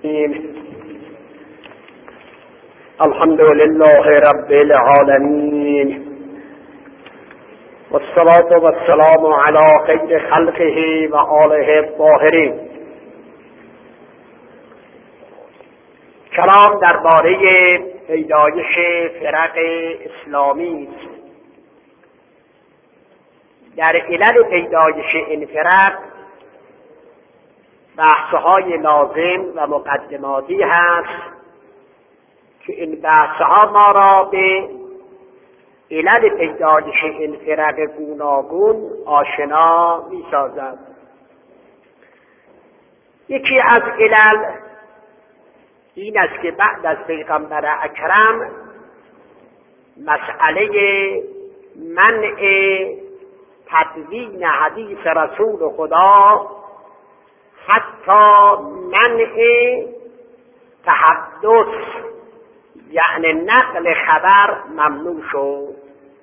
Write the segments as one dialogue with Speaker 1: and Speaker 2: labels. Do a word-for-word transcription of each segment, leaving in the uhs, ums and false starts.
Speaker 1: الحمد لله رب العالمين والصلاة والسلام على خير خلقه و آله الطاهرین. کلام درباره پیدایش فرق اسلامی است. در علل پیدایش این فرق بحث‌های لازم و مقدماتی هست که این بحث‌ها ما را به علل پیدایش این فرق گوناگون آشنا می‌سازد. یکی از علل این است که بعد از پیغمبر اکرم مسئله منع تدوین حدیث رسول خدا، حتی منع تحدث یعنی نقل خبر ممنوع شد.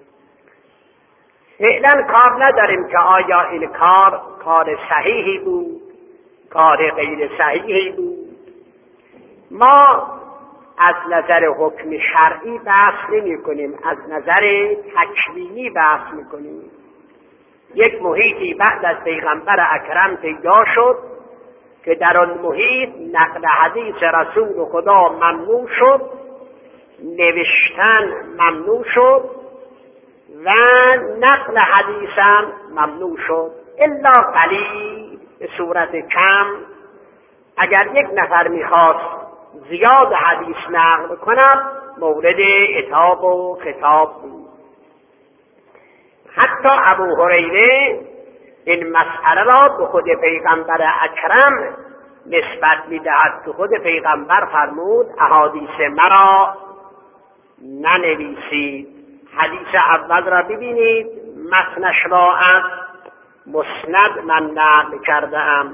Speaker 1: فعلا کار نداریم که آیا این کار کار صحیحی بود، کار غیر صحیحی بود. ما از نظر حکم شرعی بحث نمی کنیم، از نظر تکوینی بحث می کنیم. یک محیطی بعد از پیغمبر اکرم پیدا شد که در آن محیط نقل حدیث رسول خدا ممنوع شد، نوشتن ممنوع شد و نقل حدیث هم ممنوع شد، الا قلیل به صورت کم. اگر یک نفر میخواست زیاد حدیث نقل کند مورد عتاب و خطاب بود. حتی ابو هریره این مسئله را به خود پیغمبر اکرم نسبت میدهد که خود پیغمبر فرمود احادیث مرا ننویسید. حدیث اول را ببینید، متنش را از مسند من نقل کرده ام.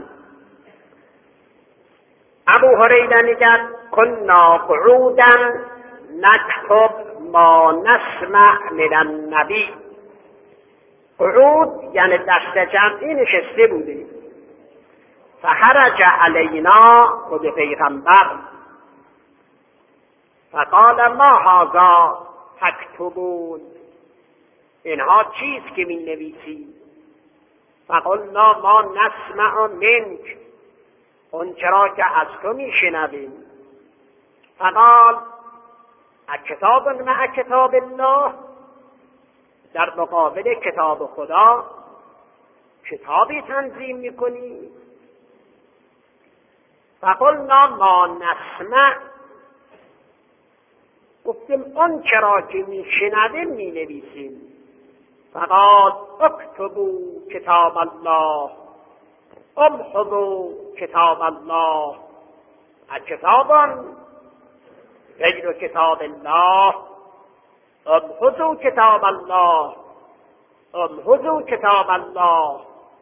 Speaker 1: ابو هریره میگه کنا قعودا نکتب ما نسمع من النبی. قعود یعنی دست جمعی نشسته بودیم. فخرج علینا خود پیغمبر فقال ما هذا تکتبون، اینها چیست که می نویسی؟ فقلنا ما نسمع منک، اون چرا که از تو می شنویم. فقال اکتاب مع کتاب الله، در مقابل کتاب خدا کتابی تنظیم می کنی؟ فقلنا ما نسمع، گفتیم اون چرا که می شنویم می نویسیم. فقال اکتبوا کتاب الله امحضوا کتاب الله، کتابا غیر کتاب الله امحضوا کتاب الله امحضوا کتاب الله.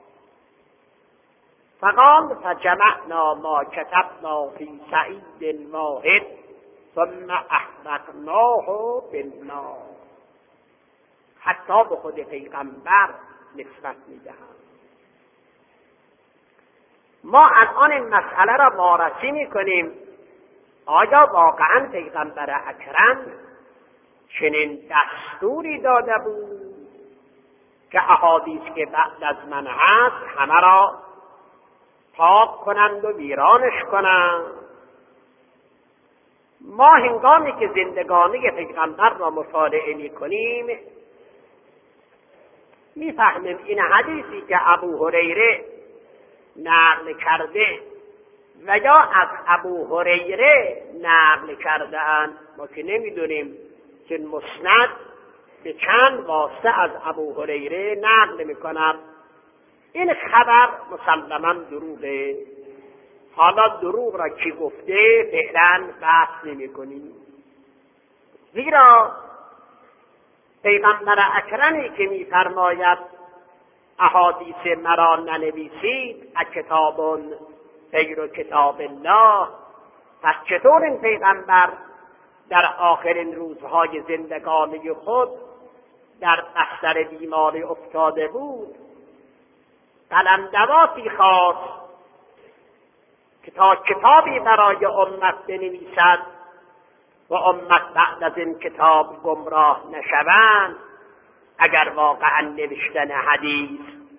Speaker 1: فقال فجمعنا ما كتبنا في سعید واحد ثم احرقناه بالنار. حتی به خود پیغمبر نسبت میدهند. ما الان این مسئله را وارسی میکنیم آیا واقعا پیغمبر اکرم چنین دستوری داده بود که احادیث که بعد از من هست همه را پاک کنند و ویرانش کنند؟ ما هنگامی که زندگانی پیغمبر را مطالعه میکنیم میفهمیم این حدیثی که ابو هریره نقل کرده و یا از ابو هریره نقل کرده اند، ما که نمیدونیم که مسند به چند واسطه از ابو هریره نقل میکند. این خبر مسلماً دروغه. حالا دروغ را کی گفته فعلا بحث نمی کنیم، زیرا پیغمبر اکرمی که می فرماید احادیث مرا ننویسید اکتابون غیر کتاب الله، پس چطور این پیغمبر در آخرین روزهای زندگانی خود در بستر بیماری افتاده بود، قلمدواتی خواست که تا کتابی برای امت بنویسد و امت بعد از این کتاب گمراه نشوند، اگر واقعا نوشتن حدیث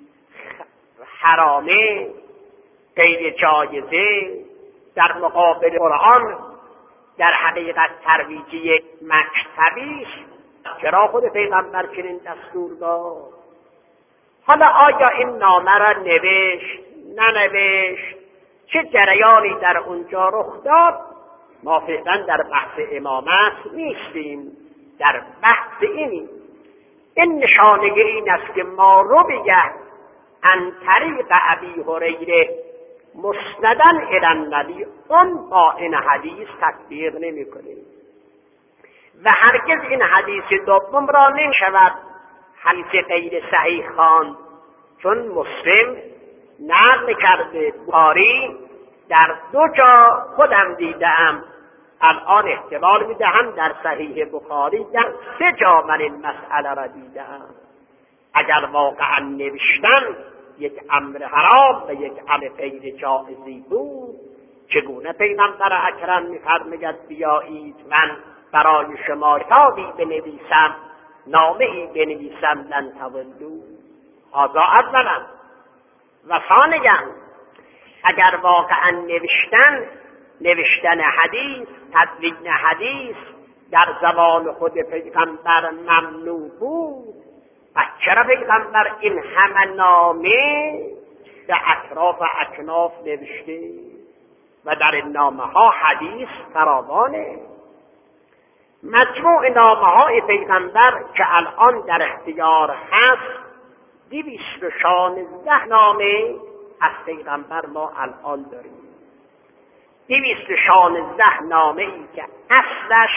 Speaker 1: حرامه، غیر جایزه، در مقابل قرآن در حقیقت ترویجی مکتبیش، چرا خود پیغمبر چنین دستور داد؟ حالا آیا این نامه را نوشت ننوشت، چه جریانی در اونجا رخ داد؟ ما فعلا در بحث امامت نیستیم، در بحث اینی. این نشانه این است که ما رو بگه عن طریق ابی هریره مسندن الی النبی، اون با این حدیث تطبیق نمی کنیم و هرگز این حدیث دوم را نمی شود حدیث غیر صحیح خواند، چون مسلم نقل کرده، بخاری در دو جا خودم دیدم، الان احتمال میدهم در صحیح بخاری در سه جا من این مسئله را دیدم. اگر واقعا نوشتن یک امر حرام و یک امر غیر جایزی بود، چگونه پیغمبر اکرم می‌فرماید بیایید من برای شما کتابی بنویسم، نامه‌ای بنویسم، لن تضلوا. هذا اولا. و ثانیا، اگر واقعا نوشتن نوشتن حدیث، تدوین حدیث در زمان خود پیغمبر ممنوع بود، و چرا پیغمبر این همه نامه به اطراف و اکناف نوشته و در این نامه ها حدیث فراوانه؟ مجموع نامه های پیغمبر که الان در اختیار هست، دویست و شانزده نامه از پیغمبر ما الان داریم. دویست و شانزده نامه ای که اصلش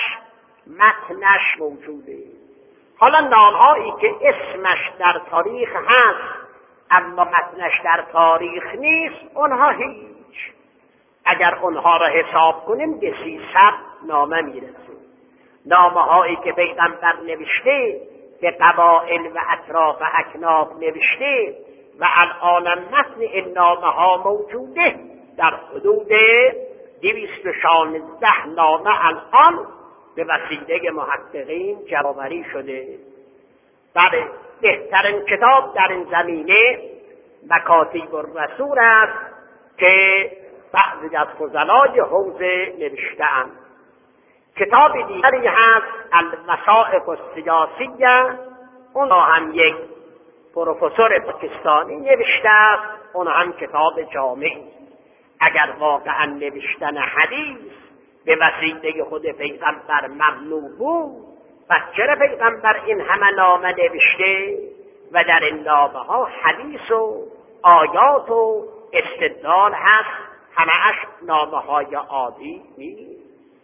Speaker 1: متنش موجوده. حالا نامهایی که اسمش در تاریخ هست اما متنش در تاریخ نیست، اونها هیچ. اگر اونها را حساب کنیم به سیصد نامه میرسیم. نامه هایی که پیغمبر نوشته به قبائل و اطراف و اکناف نوشته و الان متن این نامه ها موجوده در حدود دویست و شانزده نامه الان به وسیله محققین جمع‌آوری شده. بله، بهترین کتاب در این زمینه مکاتیب الرسول است که بعضی از فضلای حوزه نوشته‌اند. کتاب دیگری هست المصائب السیاسیه، اون هم یک پروفسور پاکستانی نوشته است، اون هم کتاب جامعی. اگر واقعا نوشتن حدیث به وسیله خود پیغمبر ممنوع بود، پس چرا پیغمبر این همه نامه نوشته و در این نامه ها حدیث و آیات و استدلال هست؟ همه‌اش نامه های عادی نیست.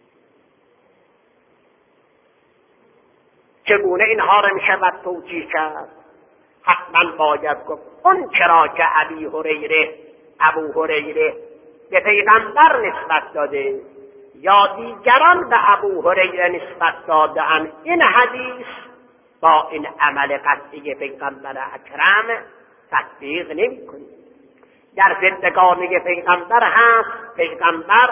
Speaker 1: چگونه اینها را میشود توجیه کرد؟ حتما باید گفت اون چرا که ابی هریره ابو هریره به پیغمبر نسبت داده یا دیگران به ابو هریره نسبت دادن، این حدیث با این عمل قطعی پیغمبر اکرم تطبیق نمی کنی. در زندگانی پیغمبر هست پیغمبر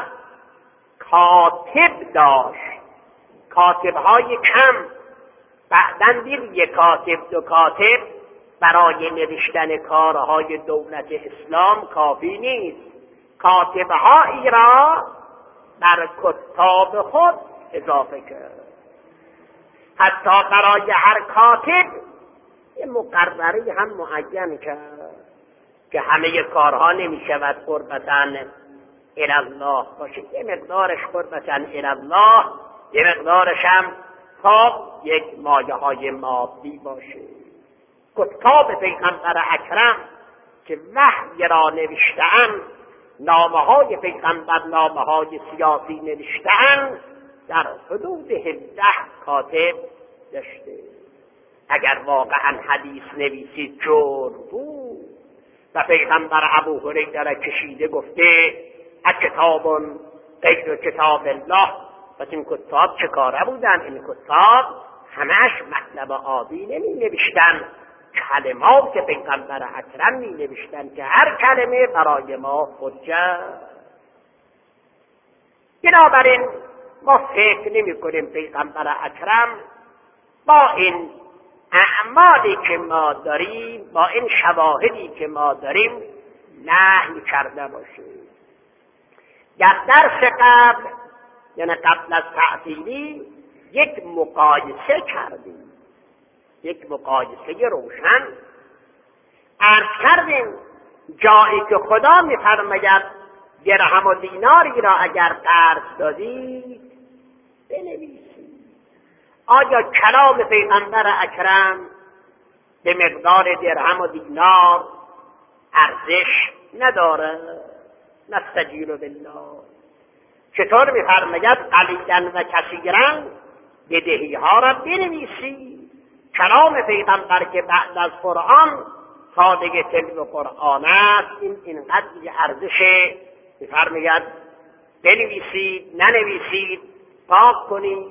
Speaker 1: کاتب داشت، کاتبهای کم. بعداً دید یک کاتب دو کاتب برای نوشتن کارهای دولت اسلام کافی نیست. کاتبهایی را بر کتاب خود اضافه کرد. حتی برای هر کاتب یه مقرری هم معین کرد که همه کارها نمی شود قربتاً الله باشه. یه مقدارش قربتاً الله، یه مقدارش هم تا یک مایه های مادی باشه. کتاب پیغمبر اکرم که وحی را نوشته‌اند، نامه های پیغمبر نامه های سیاسی نوشته‌اند، در حدود هفده کاتب داشته. اگر واقعا حدیث نویسی جرم بود و پیغمبر ابو هریره را کشیده گفته کتاب غیر کتاب الله، پس این کتاب چه کاره بودن؟ این کتاب همش مطلب عادی نمی نوشتن، کلمات که پیغمبر اکرم می نوشتن که هر کلمه برای ما حجت. بنابراین ما فکر نمی کنیم پیغمبر اکرم با این اعمالی که ما داریم، با این شواهدی که ما داریم نهی کرده باشه. در درس قبل، یعنی قبل از تعطیلی، یک مقایسه کردیم، یک مقایسه روشن عرض کردیم. جایی که خدا می‌فرماید درهم و دیناری را اگر قرض دادید بنویسید، آیا کلام پیغمبر اکرم به مقدار درهم و دینار ارزش نداره؟ نستجیر بالله. چطور می‌فرماید قلیلاً و کثیراً بدهی ها را بنویسید؟ کلام پیغمبر که بعد از قرآن صادق تلو قرآن است، این اینقدر ارزش، می‌فرماید بنویسید، ننویسید، پاک کنید.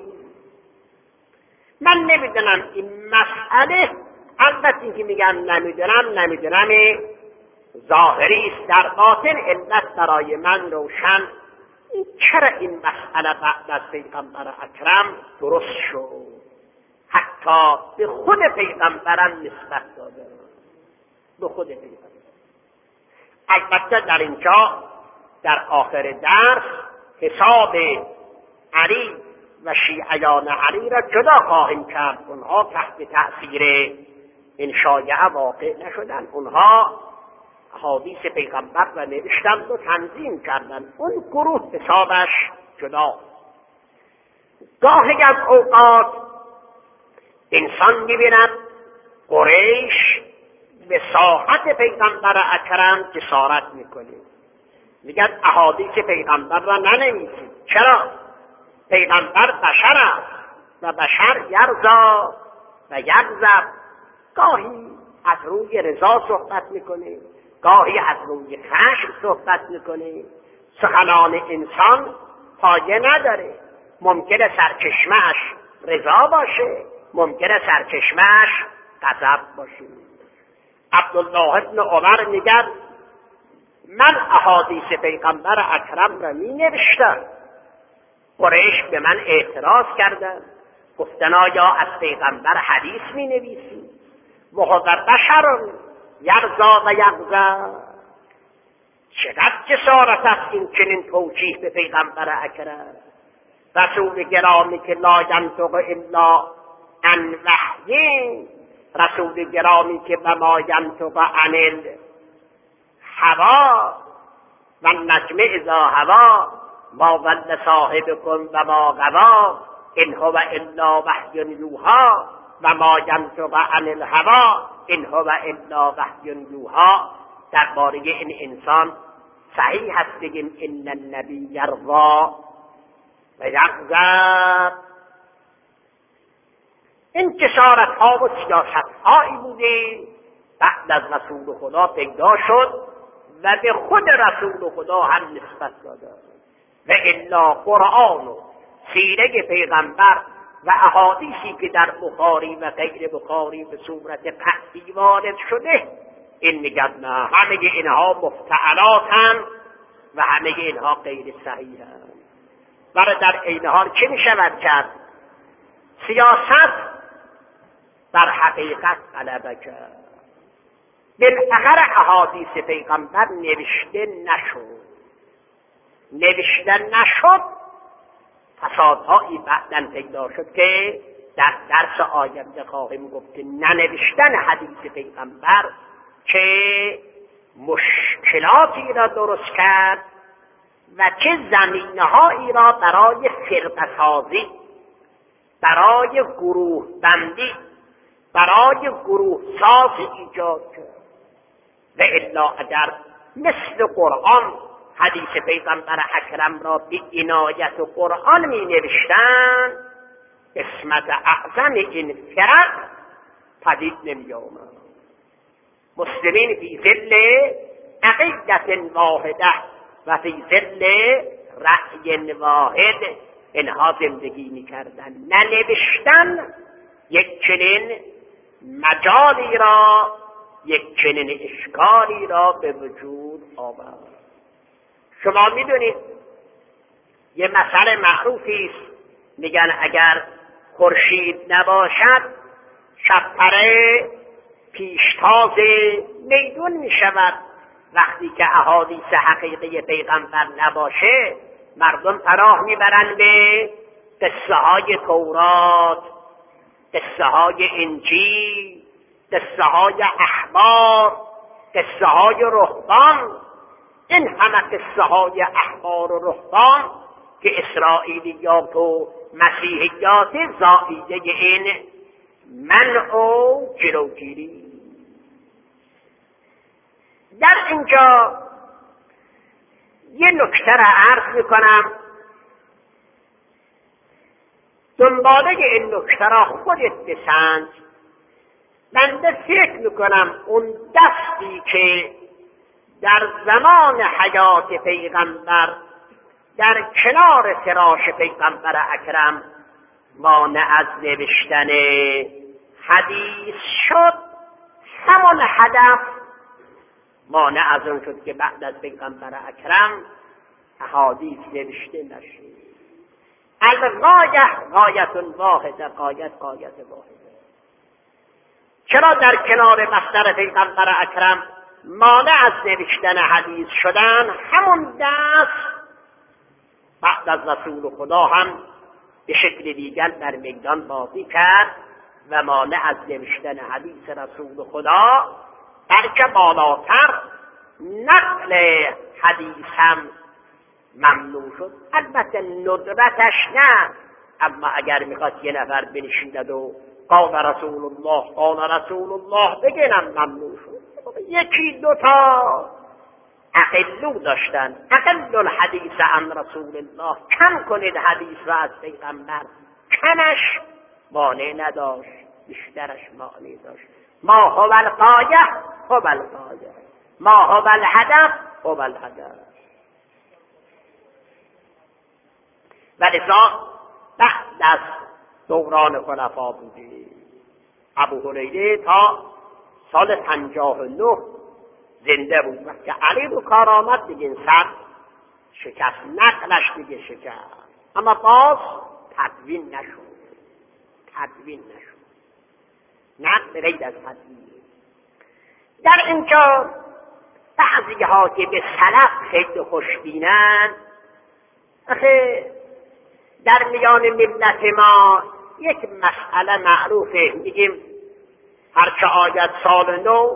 Speaker 1: من نمیدونم این مسئله، البته که میگم نمیدونم نمیدونم ظاهری است، در باطن علت برای من روشن. این چرا این مسئله بعد از پیغمبر اکرم درست شد؟ حتی به خود پیغمبرم نسبت داده، به خود پیغمبر. البته در اینجا در آخر درس حساب علی و شیعیان علی را جدا خواهیم کرد. اونها تحت تأثیر این شایعه واقع نشدن، اونها حدیث پیغمبر را نوشتند و تنظیم کردند. اون گروه حسابش جدا. گاهی از اوقات انسان می‌بیند قریش به ساحت پیغمبر اکرم جسارت میکنه، میگن احادیث پیغمبر را ننویسید. چرا؟ پیغمبر بشر است و بشر یرضا و یغضب. گاهی از روی رضا صحبت میکنه، گاهی از روی خشم صحبت میکنه. سخنان انسان پایه نداره. ممکنه سرچشمه‌اش رضا باشه، ممکنه سرچشمه‌اش غضب باشه. عبدالله ابن عمر میگه من احادیث پیغمبر اکرم را می نوشتم، قریش به من اعتراض کردن، گفتن آیا از پیغمبر حدیث می نویسی؟ و هو بشر یرضا و یغضب. چقدر جسارت است این چنین توجیه به پیغمبر اکرم، رسول گرامی که لا ینطق الا عن وحی، رسول گرامی که و ما ینطق عن الهوا و النجم اذا هوا ما ضل صاحبکم و ما غوا ان هو الا وحی یوحی و ما ینطق عن الهوا ان هو الا وحی یوحی. درباره این انسان صحیح هست بگیم ان النبی یرضا و یغضب. این جسارت ها و سیاست هایی بوده بعد از رسول خدا پیدا شد و به خود رسول خدا هم نسبت داده. و الا قرآن و سیره پیغمبر و احادیثی که در بخاری و غیر بخاری به صورت قطعی وارد شده، این میگن نه، همه اینها مفتعلاتن و همه اینها غیر صحیحن. برای در این حال چه میشود کرد؟ سیاست در حقیقت غلبه کرد. بالاخره احادیث پیغمبر نوشته نشد. نوشته نشد فسادهایی بعداً پیدا شد که در درس آینده خواهیم گفت که ننوشتن حدیث پیغمبر چه مشکلاتی را درست کرد و چه زمینه‌هایی را برای فرقه‌سازی، برای گروه بندی، برای گروه سازی ایجاد کرد. و الا اگر مثل قرآن حدیث پیغمبر اکرم را به عنایت و قرآن می نوشتن، اسمت اعظم این فرق پدید نمی آمد. مسلمین فی ظل عقیدت واحده و فی ظل رأی واحد اینها زندگی می کردن. ننوشتن یک چنین مجالی را، یک چنین اشکالی را به وجود آورد. شما میدونید یه مسئله معروفی است، میگن اگر خورشید نباشد شبپره پیشتاز میدون میشود. وقتی که احادیث حقیقی پیغمبر نباشه مردم پناه میبرند به قصه های تورات، قصه های انجیل، قصه های احبار، قصه های رهبان. این همه قصه های احبار و رهبان که اسرائیلیات و مسیحیات زائیده این منع و جلوگیری. در اینجا یه نکته را عرض میکنم، دنباله این نکته را خودت بسنج. بنده فکر میکنم اون دستی که در زمان حیات پیغمبر در کنار فراش پیغمبر اکرم مانع از نوشتن حدیث شد، همون هدف مانع از اون شد که بعد از پیغمبر اکرم احادیث نوشته نشد. الغایه غایت واحده، غایت غایت واحده. چرا در کنار مصدر پیغمبر اکرم مانع از نوشتن حدیث شدن؟ همون دست بعد از رسول خدا هم به شکل دیگر در میدان بازی کرد و مانع از نوشتن حدیث رسول خدا بلکه بالاتر نقل حدیث هم ممنوع شد. البته ندرتش نه، اما اگر میخواد یه نفر بنشیند و قال رسول الله قال رسول الله بگنم ممنوع شد. یکی دوتا اقلو داشتن، اقل الحدیث عن رسول الله، کم کنید حدیث را از پیغمبر، کمش مانع نداشت، بیشترش مانع داشت. ما هو الغایه هو الغایه، ما هو الهدف هو الهدف. ولذا بعد از دوران خلفا بوده. ابو هریره تا سال پنجاه و نه زنده بود. وقتی علی رو کار آمد دیگه سر شکست، نقلش دیگه شکست، اما باز تدوین نشد، تدوین نشد، نقل رید از تدوین. در اینجا بعضی ها که به سلف خیلی خوشبینن، آخه در میان ملت ما یک مسئله معروفه، میگیم هرچه آید سال نو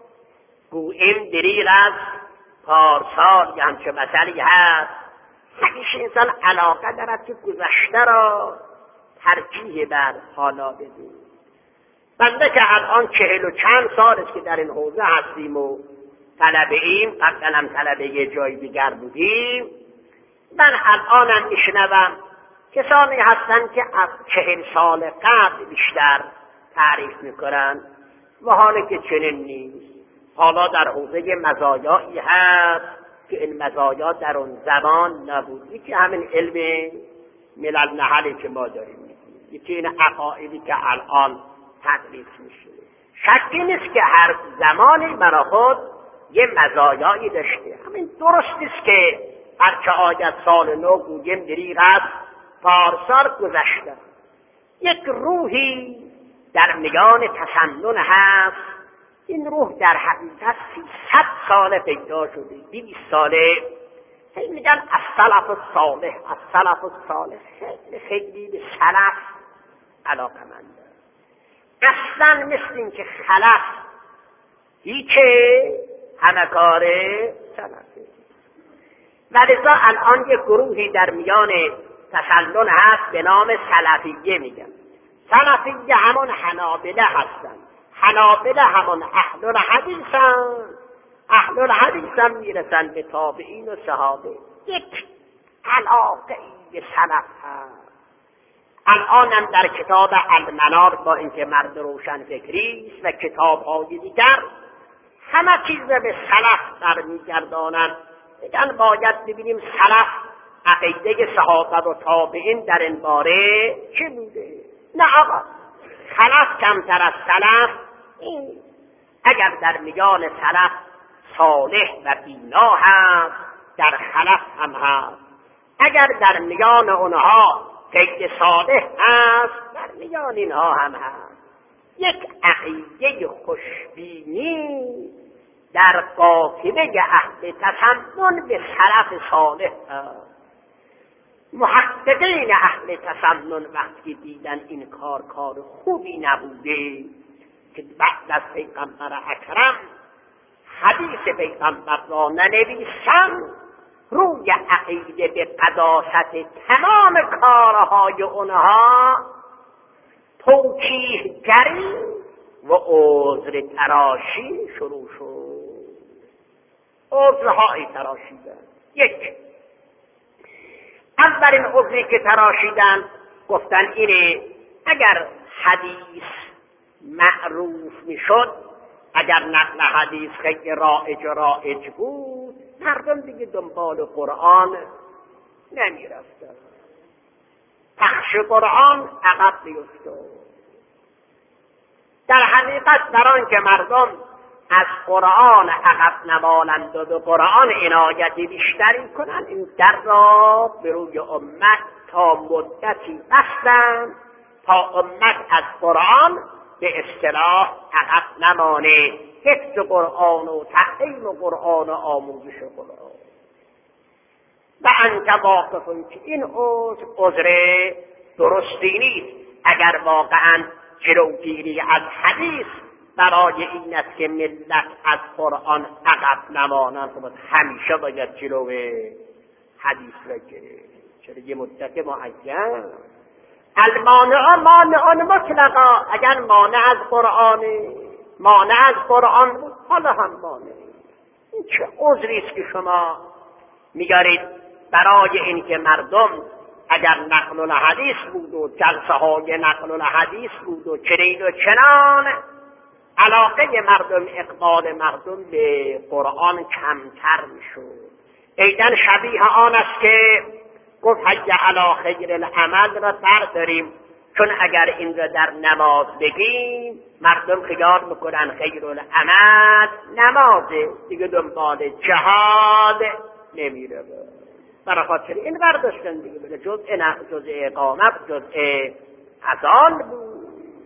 Speaker 1: گوییم دریغ از پارسال، یا همچه مسئله هست. همیشه انسان علاقه دارد که گذشته را ترجیح بر حالا بدیم. بنده که الان چهل و چند سال است که در این حوزه هستیم و طلبه ایم، قبلا هم طلبه یه جای دیگر بودیم، من الانم میشنوم کسانی هستند که از چهل سال قبل بیشتر تعریف میکنن و حالا که چنین نیست. حالا در حوزه مزایایی هست که این مزایا در اون زمان نبود. یکی همین علم ملل نحلی که ما داریم میگیم، یکی این عقایدی که الان تدریس میشه. شکی نیست که هر زمانی برای خود یه مزایایی داشته. همین درست است که هرچه آید سال نو گویم دریغ از پارسال گذشته. یک روحی در میان تسنن هست، این روح در حقیقت سیصد ساله پیدا شده، دویست ساله. خیلی میگن از سلف الصالح، از سلف الصالح، خیلی خیلی به سلف علاقه منده. اصلا مثل این که خلف هیچه، همه کاره سلفه. ولذا الان یک گروهی در میان تسنن هست به نام سلفیه میگن. سلفیه همون حنابله هستن، حنابله همون اهل الحدیثن، اهل الحدیث هم میرسن به تابعین و صحابه. یک علاقه به سلف هست. الانم در کتاب المنار با اینکه مرد روشن فکری است و کتاب‌های دیگر همه چیز به سلف برمیگردانند. میگن باید ببینیم سلف عقیده صحابه و تابعین در این باره چه بوده. نه آقا، خلف کمتر از سلف. این اگر در میان سلف صالح و بینا هست، در خلف هم هست. اگر در میان اونها قید صالح هست، در میان اینها هم هست. یک عقیده خوشبینی در قافله اهل تسنن به سلف صالح هست. محققین اهل تسنن وقتی دیدن این کار کار خوبی نبوده که بعد از پیغمبر اکرم حدیث پیغمبر را ننویسن، روی عقیده به قداست تمام کارهای اونها توجیهگری و عذر تراشی شروع شد. عذرهایی تراشیدن. یک، اولین عذری که تراشیدن گفتن اینه اگر حدیث معروف میشد، اگر نقل حدیث خیلی رایج و رایج بود، مردم دیگه دنبال قرآن نمی رفتن، پخش قرآن عقب میافتاد. در حقیقت در آن که مردم از قرآن عقب نمانند و به قرآن عنایتی بیشتری کنند، این در را به روی امت تا مدتی بستند تا امت از قرآن به اصطلاح عقب نمانه، حفظ قرآن و تعلیم قرآن و آموزش قرآن. و انت واقفون که این عذر عذر درستی نیست. اگر واقعا جلوگیری از حدیث برای این است که ملت از قرآن عقب نمانند، خب همیشه باید جلو حدیث را گرفت. چرا یه مدت معین؟ المانع مانع مطلقا، اگر مانع از قرآن مانع از قرآن بود حالا هم مانع. این چه عذری است که شما میگارید برای اینکه مردم اگر نقل الحدیث بود و جلسه های نقل الحدیث بود و چنین و چنان، علاقه مردم، اقبال مردم به قرآن کمتر میشد. ایدن شبیه آن است که گفت حج علی خیر العمل را برداریم، چون اگر این را در نماز بگیم مردم خیال میکنن خیر العمل نمازه، دیگه دنبال جهاد نمیره. برای خاطر این برداشتن دیگه، بله جزء نه جزء اقامت جزء اذان بود.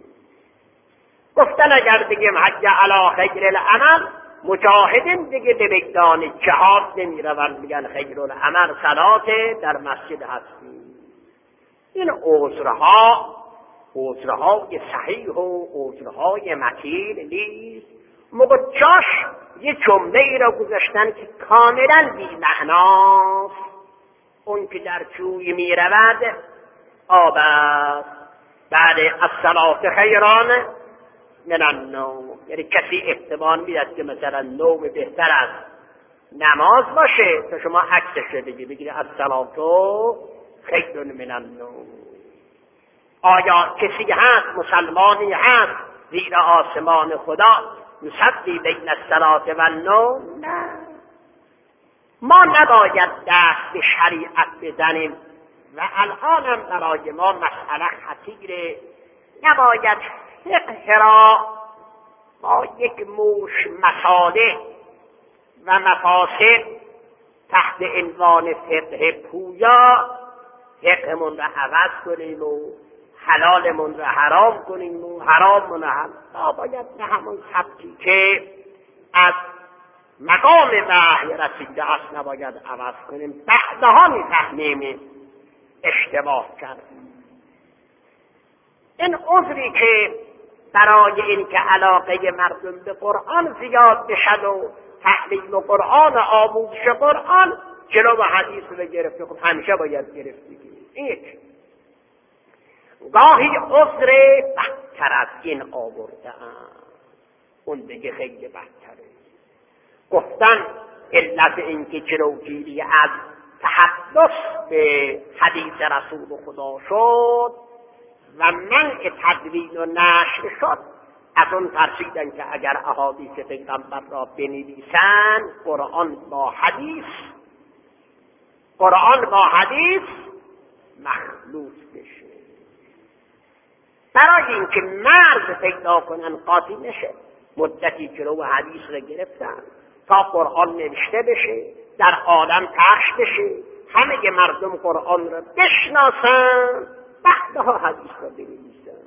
Speaker 1: گفتن اگر بگیم حج علی خیر العمل، مجاهدین دیگه به میدان جهاد نمیروند، میگن خیر العمل صلات در مسجد هستی. این عذرها عذرهای صحیح و عذرهای متین نیست. موقع جاش یه جمله ای را گذاشتن که کاملا بی معناست. اون که در جوی میرود آب است، بعد الصلاة خیران من النوم، یعنی کسی احتمال میدهد که مثلا نوم بهتر از نماز باشه، تا شما عکسش رو بگی بگید الصلاة خیر من النوم. آیا کسی هست، مسلمانی هست زیر آسمان خدا یصلی بین الصلاة و النوم؟ نه. ما نباید دست به شریعت بزنیم و الان هم برای ما مسئله خطیره. نباید فقه را با یک موش مصالح و مفاسد تحت عنوان فقه پویا فقهمون را عوض کنیم و حلالمون را حرام کنیم و حراممون را حلال. باید به همون سبکی که از مقام وحی رسیده است نباید عوض کنیم. بعدها میفهمیم اشتباه کردیم. این عذری که برای این که علاقه مردم به قرآن زیاد بشد و تعلیم و قرآن و آموزش قرآن جلو حدیث رو گرفته، خب همیشه باید گرفتی. این یک. گاهی عذر بدتر از این آورده اون دیگه خیلی بدتره. گفتن علت این که جلوگیری از تحدث به حدیث رسول خدا شد و منع تدوین و نشر شد، از اون ترسیدن که اگر احادیث پیغمبر را بنویسن قرآن با حدیث قرآن با حدیث مخلوط بشه. برای اینکه مرز پیدا کنن قاطی نشه، مدتی جلو حدیث را گرفتن تا قرآن نوشته بشه، در عالم پخش بشه، همه مردم قرآن را بشناسن، بعدها حدیث را بنویسن.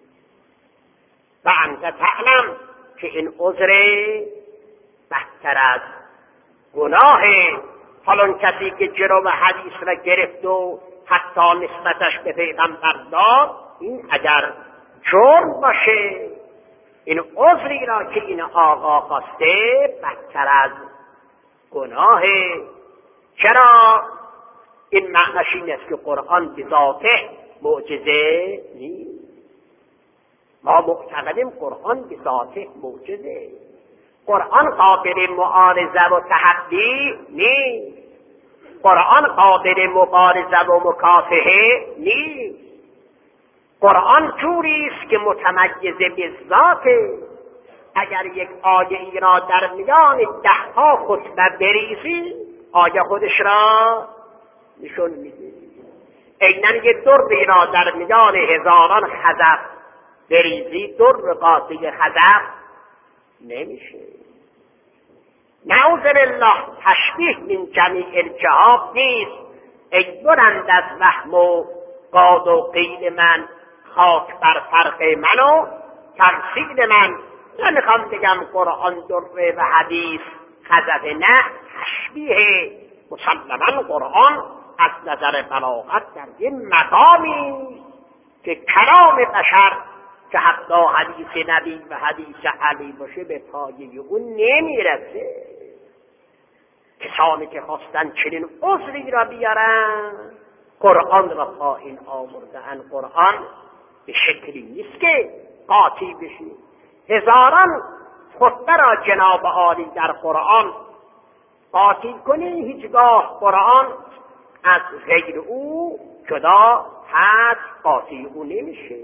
Speaker 1: و انت تعلم که این عذر بدتر از گناه فلان کسی که جلو حدیث را گرفت و حتی نسبتش به پیغمبر داد، این اگر جرم باشه، این عذری را که این آقا خواسته بدتر از گناه. چرا؟ این معنیش این است که قرآن به ذاته معجزه نیست. ما معتقدیم قرآن به ذاته معجزه. قرآن قابل معارضه و تحدی نیست. قرآن قابل مبارزه و مکافحه نیست. قرآن جوری است که متمیز به ذاته. اگر یک آیه ای را در میان ده ها خطبه بریزی، آیه خودش را نشون میده. عیناً یک دری را در میان هزاران خزف بریزی، در قاطع خزف نمیشه. نعوذ بالله، تشبیه من جمیع الجهات نیست. ای بلند از وهم و قاد و قیل من، خاک بر فرق من و تمثیل من. نمیخوام بگم قرآن دره و حدیث خزف، نه، تشبیه. مسلما قرآن از نظر بلاغت در یه مقامی که کلام بشر که حتی حدیث نبی و حدیث علی باشه به پایه اون نمیرسه. کسانی که خواستن چنین عذری را بیارن، قرآن را پایین آوردن. قرآن به شکلی نیست که قاطی بشی. هزاران خطبه را جناب عالی در قرآن قاطی کنی، هیچگاه قرآن از غیر او جدا هست، قاطی او نمیشه.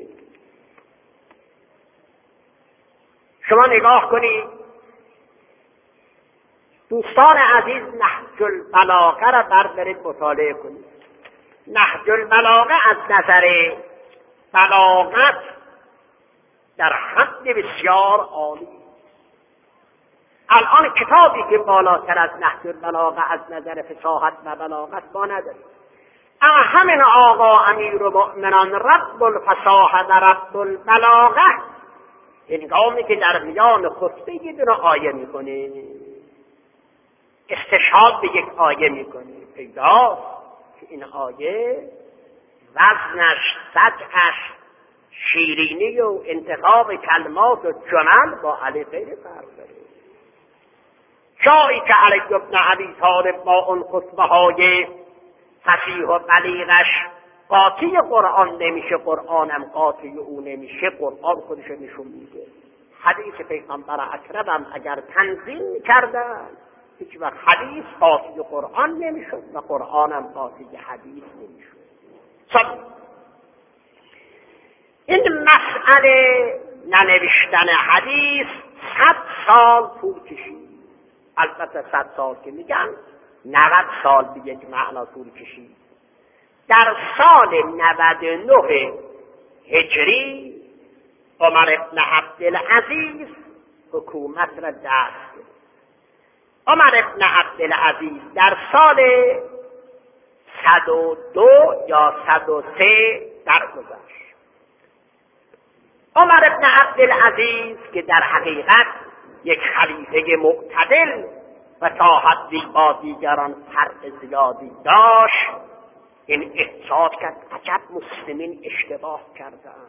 Speaker 1: شما نگاه کنید، دوستان عزیز، نهج البلاغه را بردارید مطالعه کنید. نهج البلاغه از نظر بلاغت در حد بسیار عالی. الان کتابی که بالاتر از نهج البلاغه از نظر فصاحت و بلاغت ما نداریم. اما همین آقا امیرالمؤمنان رب الفصاحه و رب البلاغه، هنگامی که در میان خطبه یه دونه آیه میکنه، استشهاد به یک آیه میکنه، پیداست که این آیه وزنش، سطحش، شیرینی و انتخاب کلمات و جمل با علی خیلی فرق داره. جایی که علی ابن ابی طالب با اون خطبه های فصیح و بلیغش قاطی قرآن نمیشه، قرآنم قاطی او نمیشه، قرآن خودش نشون میده. حدیث پیغمبر اکرم اگر تنظیم کردن، هیچ وقت حدیث قاطی قرآن نمیشد و قرآنم قاطی حدیث نمیشد. صد این مسئله ننوشتن حدیث صد سال طول کشید. البته صد سال که میگن نود سال به یک معنا طول کشید. در سال نود و نه هجری عمر ابن عبدالعزیز حکومت را دست گرفت. عمر ابن عبدالعزیز در سال صد و دو یا صد و سه درگذشت. عمر ابن عبدالعزیز که در حقیقت یک خلیفه معتدل و تا حدی با دیگران فرق زیادی داشت، این احساس کرد عجب مسلمین اشتباه کردن،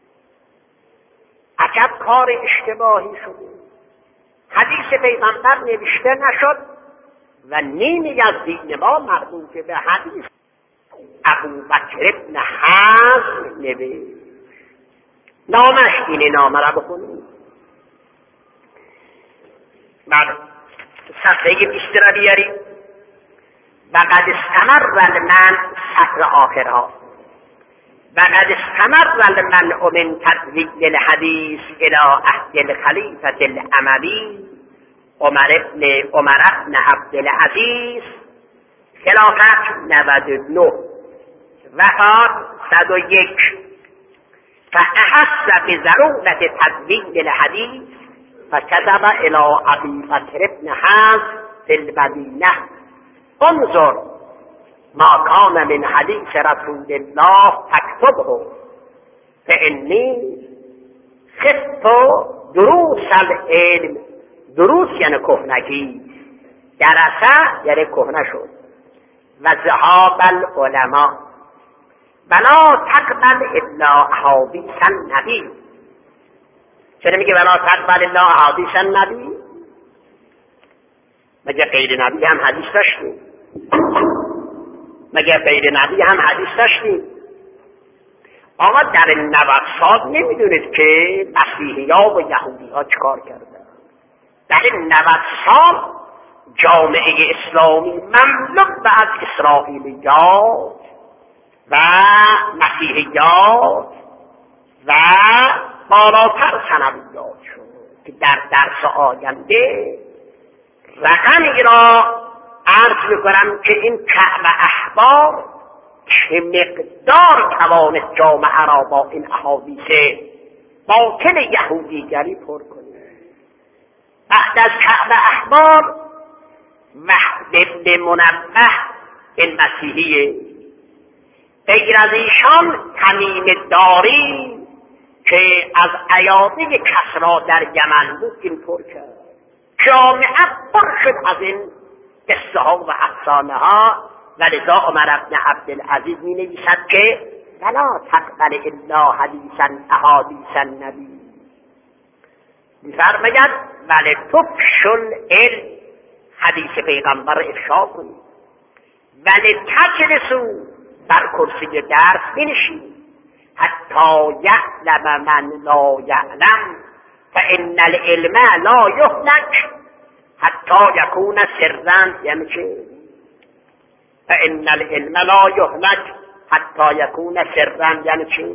Speaker 1: عجب کار اشتباهی شده. حدیث پیغمبر نوشته نشد و نیمی از دین ما مربوط به حدیث ابوبکر ابن حزم نوشت. نامش این نامه را بخونید. بعد صفحه بیست را بیاریم. و قد استمر المنع سطر آخرها و قد استمر المنع من تدویل الحدیث الى عهد الخلیفة الاموی عمر ابن عمر ابن عبدالعزیز خلافت نود و نه وفات صد و یک. فاحس بضرورة تدویل الحدیث فكتب الى ابي بکر ابن حزم في المدینه انظر ما کان من حدیث رسول الله فاکتبه فانی خفت دروس العلم. دروس یعنی کهنگی، درسه یعنی کهنه شد. و ذهاب العلماء ولا تقبل الا احادیث النبی. چرا میگه ولا تقبل الا احادیث النبی؟ مگه غیر نبی هم حدیث داشتیم؟ مگه غیر نبی هم حدیث داشتیم؟ آقا در این نود سال نمیدونید که مسیحی ها و یهودی ها چکار کردن؟ در این نود سال جامعه اسلامی مملو به از اسرائیلیات و مسیحیات و بالاتر ثانویات شد که در درس آینده رقمی را عرض میکنم که این کعبه احبار چه مقدار توانست جامعه را با این احادیث باطل یهودیگری پر کنه. بعد از کعبه احبار وحد ابن منبه این مسیحیه، غیر از ایشان تمیم داری که از ایاده کسرا در یمن بود این پر کرد. جامعه پر شد از این قصه ها و افسانه ها. و لذا عمر بن عبدالعزیز می نویسد که ولا تقبل الا حدیثا احادیث النبی. می فرماید ولی تفشل علم، حدیث پیغمبر افشا کنید. ولی تجلسو بر کرسی درس بنشینید حتی یعلم من لا یعلم فان العلم لا یهلک حتی یکون سرا. یعنی چه؟ فان العلم لا یهلک حتی یکون سرا. یعنی چه؟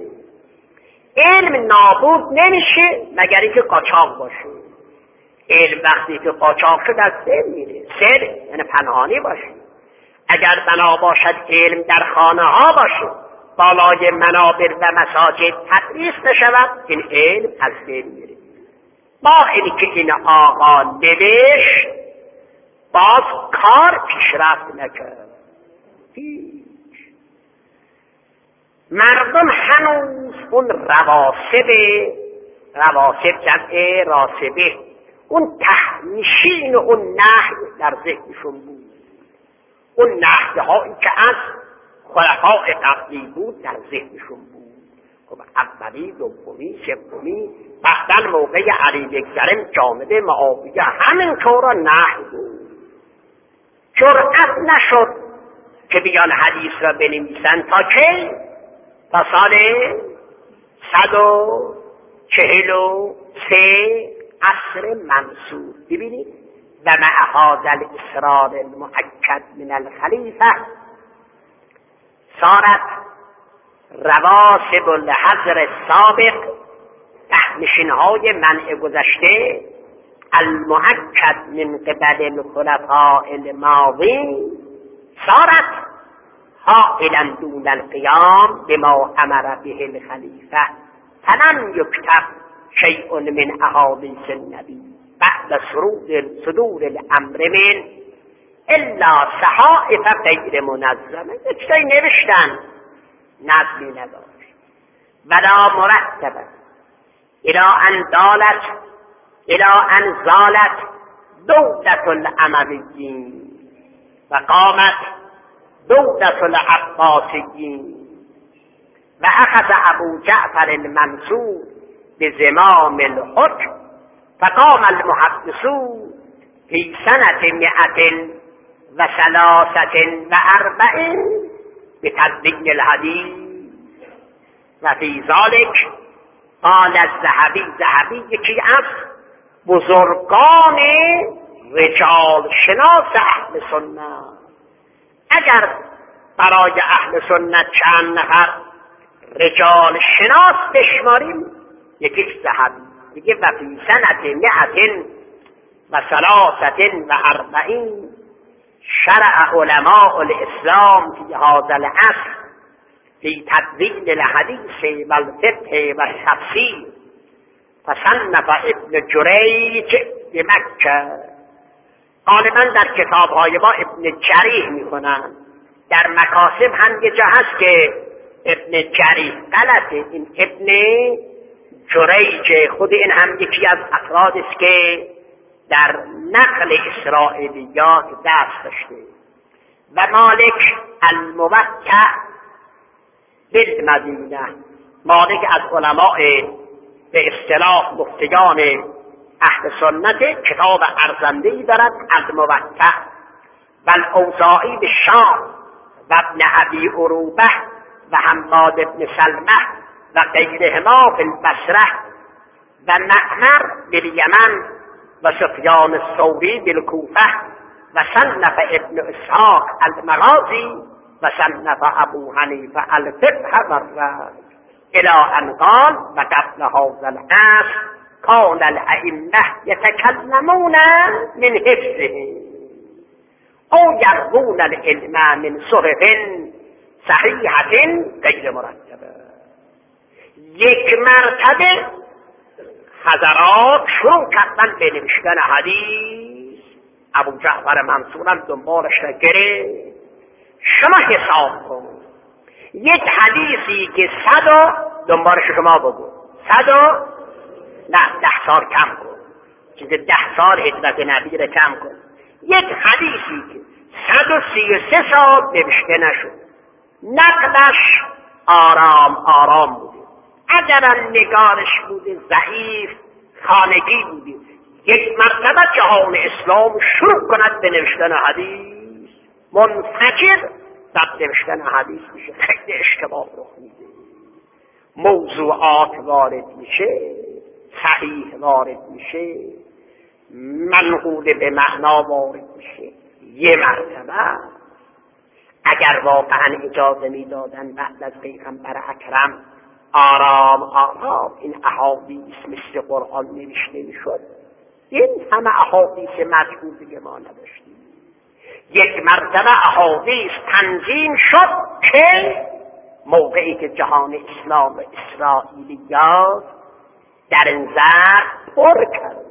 Speaker 1: علم نابود نمیشه مگر اینکه قاچاق باشه. علم وقتی که قاچاق شد از سر میره. سر یعنی پنهانی باشه. اگر بنا باشد علم در خانه ها باشه، بالای منابر و مساجد تدریس نشود، این علم از بین میره. با اینی که این آقا نوشت باز کار پیشرفت نکرد. هیچ. مردم هنوز اون رواسب رواسب جمع راسبه، اون تهمیشین و اون نحو در ذهنشون بود. اون نحوه هایی که از خلفاء قبلی بود در ذهنشون بود. خب اولی، دومی، سومی، بعداً موقع علی بگذرم جانب معاویه همین طور نحو بود. جرأت نشد که بیان حدیث را بنویسن. تا کی؟ تا سال صد و چهل و سه عصر منصور. ببینید و مع هذا الاصرار المؤکد من الخلیفه صارت رواسب الحظر السابق، تهمیشین‌های منع گذشته، المؤکد من قبل الخلفاء الماضین، صارت حائلا دون القیام بما امر به الخلیفه فلم یکتب شیء من احادیث النبی بعد صدور الامر من الا صحائف غیر منظمه. چیزایی نوشتن نظمی نداشت. ولا مرتبه الى ان دالت الى ان زالت دولت الامویین و قامت دولت العباسیین و اخذ ابو جعفر المنصور بزمام الحکم فقام المحدثون في سنة مئة و ثلاثة و اربعين بتدوین الحدیث و فی ذلك قال الذهبی. ذهبی یکی از بزرگان رجال شناس اهل سنت. اگر برای اهل سنت چند نفر رجال شناس بشماریم یکیش ذهبی میگه و فی سنة مئة و ثلاثة و اربعین شرع علماء الاسلام فی هذا العصر فی تدوین الحدیث و الفقه و التفسیر فصنف ابن جریج بمکه. غالبا در کتابهای ما ابن جریح میکنن در مکاسب هم یه جا هست که ابن جریح غلطه. این ابن جریج خود این هم یکی از افراد است که در نقل اسرائیلیات دست داشته. و مالک الموقع بالمدینه، مالک از علماء به اصطلاح مفتیان اهل سنت کتاب ارزنده‌ای دارد از موقع. و الاوزاعی به شام و ابن ابی عروبه و حماد ابن سلمه و غیرهما فی البصره و معمر بالیمن و سفیان الثوری بالکوفه و صنف ابن اسحاق المغازی و صنف ابو حنیفه الفقه و الرأی الی ان قال و قبل هذا العصر کان الائمه یتکلمون من حفظه او یروون العلم من صحف صحیحه غیر مرتبه. یک مرتبه حضرات شروع کردن به نوشتن حدیث. ابو جعفر منصورم دنبالش را گرفت. شما حساب کن یک حدیثی که صد دنبالش شما بگو صد نه ده سال کم کن، چیز ده سال هجرت نبی را کم کن. یک حدیثی که صد و سی و سه سال نوشته نشد، نقلش آرام آرام بوده، اگرم نگارش بوده ضعیف خانگی بوده، یک مرتبه جهان اسلام شروع کند به نوشتن حدیث، منفجر در نوشتن حدیث میشه، خیلی اشتباه رخ میده، موضوعات وارد میشه، صحیح وارد میشه، منقول به معنا وارد میشه. یه مرتبه اگر واقعا اجازه میدادن بعد از پیغمبر اکرم آرام آرام این احادیث مثل قرآن نوشته میشد، این همه احادیث مجهول دیگه ما نداشتیم. یک مرتبه احادیث تنظیم شد که موقعی که جهان اسلام و اسرائیلیات در این ظرف پر کرده،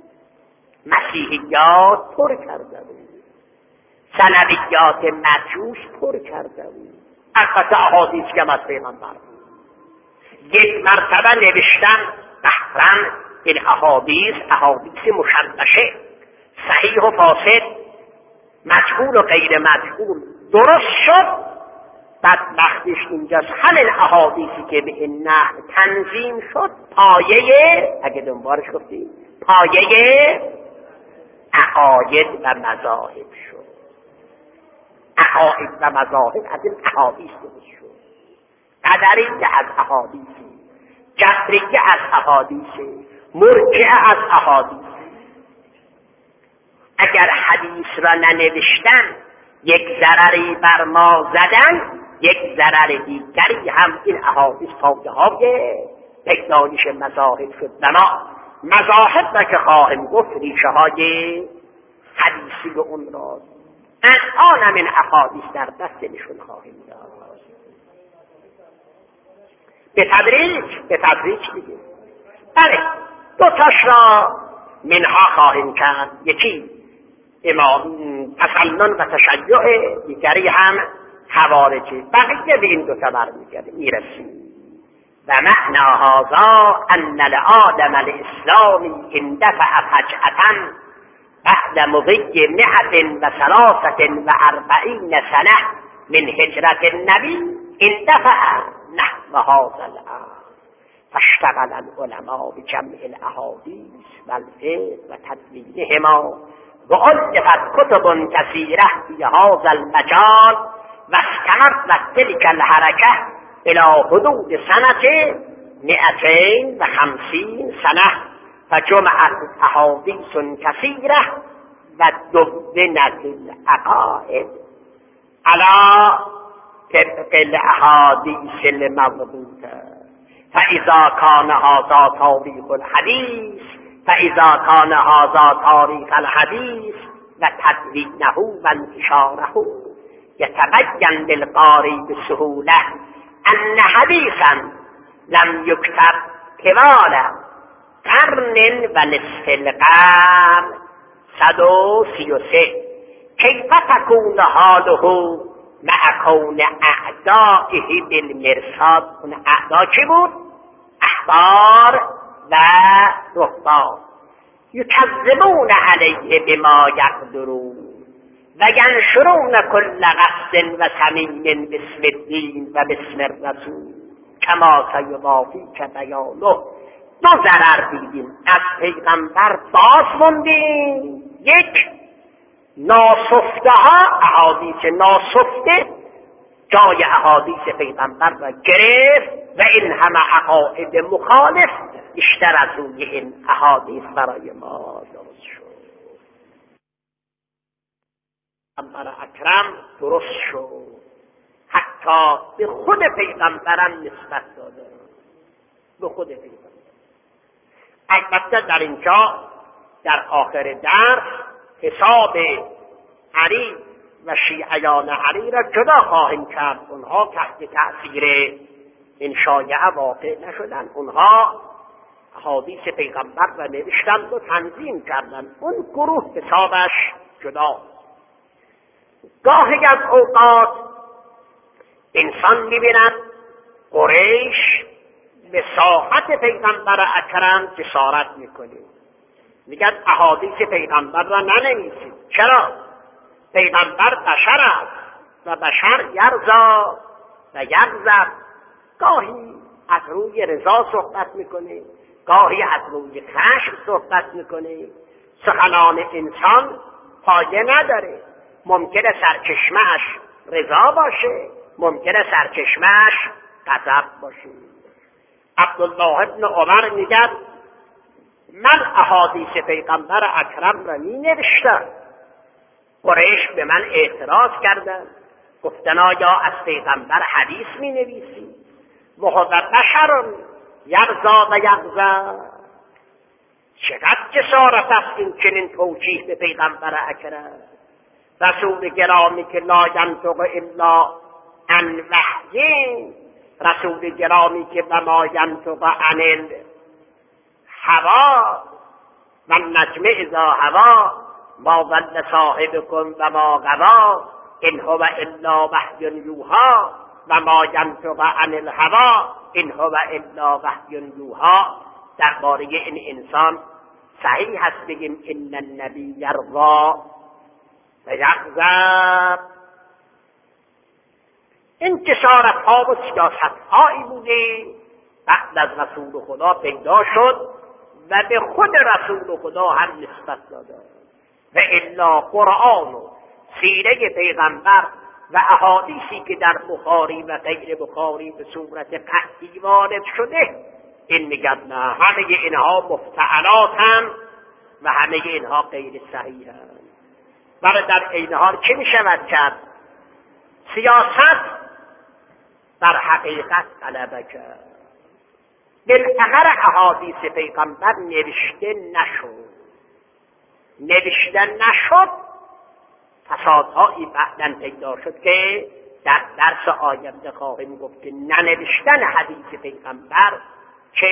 Speaker 1: مسیحیات پر کرده بود، سلفیات مجوس پر کرده بود، البته احادیث که از پیغمبر بود. یک مرتبه نوشتن بحرن این احادیث احادیث مشبشه، صحیح و فاسد، مجهول و غیر مجهول درست شد. بعد وقتش اینجاست همین احادیثی که به این نحو تنظیم شد پایه، اگه دنبالش گفتیم پایه عقاید و مذاهب شد. عقاید و مذاهب از این احادیث درست شد. قدریه از احادیثی، جبریه از احادیثی، مرجعه از احادیثی. اگر حدیث را ننوشتن یک ضرری بر ما زدن، یک ضرر دیگری هم این احادیث پایه های پیدایش مذاهب شد. ما مذاهب را که خواهیم گفت ریشه های حدیثی به اون را الان هم این احادیث در دستشون خواهیم داد. به تدریج به تدریج دیگه. بله دو تاش را منها خواهیم کرد، یکی امام تسنن و تشیع، دیگری هم خوارجی. بقیه به این دو تا برمیگردیم میرسیم. و معنا هذا ان العالم الاسلامی اندفع فجأة بعد مضی مئة و ثلاثة و اربعین سنه من هجرت النبی اندفع نحو هذا الامر فاشتغل العلماء بجمع الاحادیث والفقه و تدوینهما و الفت کتب کثیره فی هذا المجال و استمرت تلك الحرکه الى حدود سنه مئتين و خمسین سنه فجمعت احادیث کثیره و دونت العقائد على طبق الاحادیث المضبوطه فاذا كان هذا تاریخ الحدیث فاذا كان هذا تاریخ الحدیث و تدوینه و انتشاره يتبين للقارئ بسهوله ان حديثا لم يكتب طوال قرن و نصف القرن صد و سی و سه كيف تكون حاله مع کون اعدائه بالمرصاد. اون اعدا چی بود؟ احبار و رهبان. یکذبون علیه بما یقدرون و ینشرون کل قصد و صمیم باسم الدین و باسم الرسول کما سیضافی که بیانه. دو ضرر دیدیم از پیغمبر باز موندیم. یک، ناسفته ها، احادیث ناسفته جای احادیث پیغمبر را گرفت و این همه عقاید مخالف بیشتر از روی این احادیث برای ما درست شد. پیغمبر اکرم درست شد، حتی به خود پیغمبرم نسبت داده، به خود پیغمبر. البته در اینجا در آخر درس حساب علی و شیعیان علی را جدا خواهیم کرد. اونها تحت تأثیر این شایعه واقع نشدن، اونها حدیث پیغمبر را نوشتند و تنظیم کردند. اون گروه حسابش جدا. گاهی از اوقات انسان می‌بیند قریش به ساحت پیغمبر اکرم جسارت میکنه، میگن احادیث پیغمبر را ننویسید. چرا؟ پیغمبر بشر است و بشر یرضا و یغضب. گاهی از روی رضا صحبت میکنه، گاهی از روی خشم صحبت میکنه. سخنان انسان پایه نداره. ممکنه سرچشمه‌اش رضا باشه، ممکنه سرچشمه‌اش غضب باشه. عبدالله ابن عمر میگن من احادیث پیغمبر اکرم را می نوشتم، قریش به من اعتراض کردن، گفتن آیا از پیغمبر حدیث می نویسی؟ و هو بشر یرضا و یغضب. چقدر جسارت است این چنین توجیه به پیغمبر اکرم، رسول گرامی که لا ینطق الا عن وحی، رسول گرامی که و ما ینطق عن الهوا و النجم اذا هوا ما ضل صاحبکم و ما غوا ان هو الا وحی یوحی و ما ینطق عن الهوا ان هو الا وحی یوحی. درباره این انسان صحیح هست بگیم ان النبی یرضا و یغضب. این جسارت ها و سیاست هایی بوده بعد از رسول خدا پیدا شد و به خود رسول خدا هم نسبت داده. و الا قرآن و سیره پیغمبر و احادیثی که در بخاری و غیر بخاری به صورت قطعی وارد شده، این میگن نه، همه اینها مفتعلات هم و همه اینها غیر صحیح هم. برای در این حال چه میشود کرد؟ سیاست در حقیقت غلبه کرد. بالاخره احادیث پیغمبر نوشته نشد. نوشته نشد فسادهایی بعداً پیدا شد که در درس آینده خواهیم گفت که ننوشتن حدیث پیغمبر چه